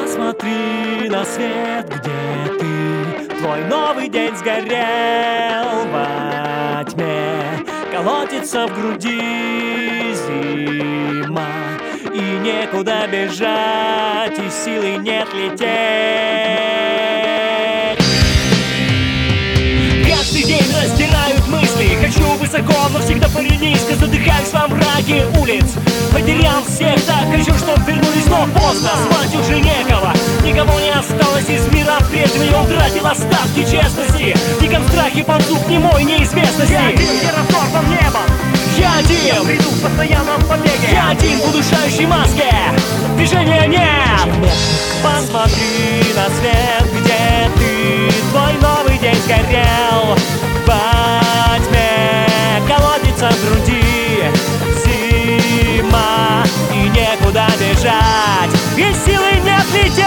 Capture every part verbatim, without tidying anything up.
Посмотри на свет, где ты. Твой новый день сгорел во тьме. Колотится в груди зима, и некуда бежать, и силы нет лететь. Каждый день раздирают мысли. Хочу высоко, но всегда парю низко. Задыхаюсь во мраке улиц. Потерял всех, так хочу, чтоб вернулись, но поздно. Звать уже некого, никого не осталось из мира прежнего. Я утратил остатки честности. В диком страхе ползут немой неизвестности. Я один, я разорван небом. Я один, я приду в постоянном побеге. Я один в удушающей маске. Движения нет. Посмотри на свет, где ты. Твой новый день сгорел во тьме. Колотится в груди зима, и некуда бежать, и силы нет лететь.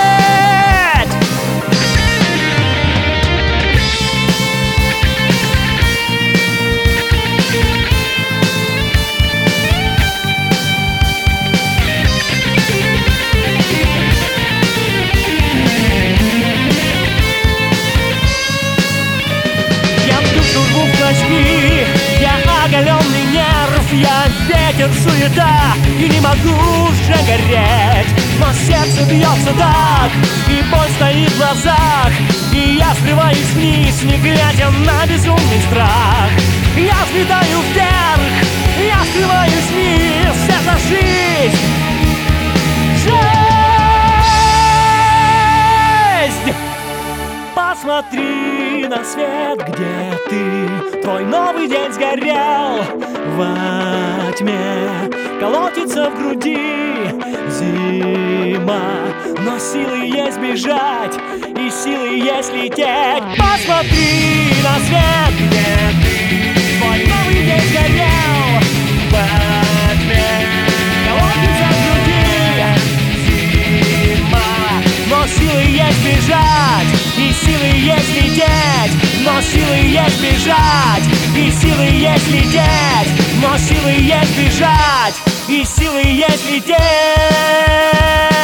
Я оголенный нерв, я ветер, суета, и не могу уже гореть. Но сердце бьется так, и боль стоит в глазах, и я срываюсь вниз, не глядя на безумный страх. Я взлетаю вверх, я срываюсь вниз, это жизнь. Жизнь! Посмотри на свет, где ты. Твой новый день сгорел во тьме. Колотится в груди зима, но силы есть бежать, и силы есть лететь. Посмотри на свет, где ты. Твой новый день сгорел во тьме. Колотится в груди зима, но силы есть бежать, и силы есть лететь. Но силы есть бежать, и силы есть лететь. Но силы есть бежать, и силы есть лететь.